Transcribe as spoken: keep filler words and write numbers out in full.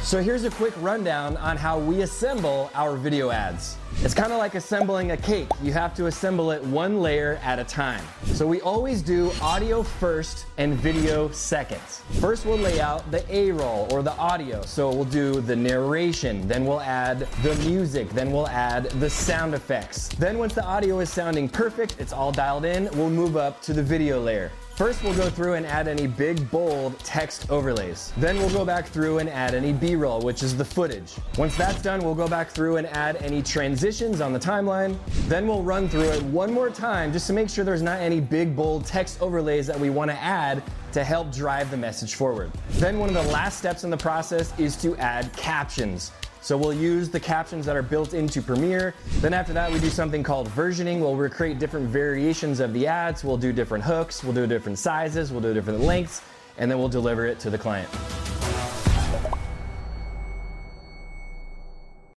So here's a quick rundown on how we assemble our video ads. It's kind of like assembling a cake. You have to assemble it one layer at a time. So we always do audio first and video second. First we'll lay out the A-roll or the audio. So we'll do the narration, then we'll add the music, then we'll add the sound effects. Then once the audio is sounding perfect, it's all dialed in, we'll move up to the video layer. First, we'll go through and add any big, bold text overlays. Then we'll go back through and add any B-roll, which is the footage. Once that's done, we'll go back through and add any transitions on the timeline. Then we'll run through it one more time just to make sure there's not any big, bold text overlays that we want to add to help drive the message forward. Then one of the last steps in the process is to add captions. So we'll use the captions that are built into Premiere. Then after that, we do something called versioning. We'll recreate different variations of the ads. We'll do different hooks. We'll do different sizes. We'll do different lengths. And then we'll deliver it to the client.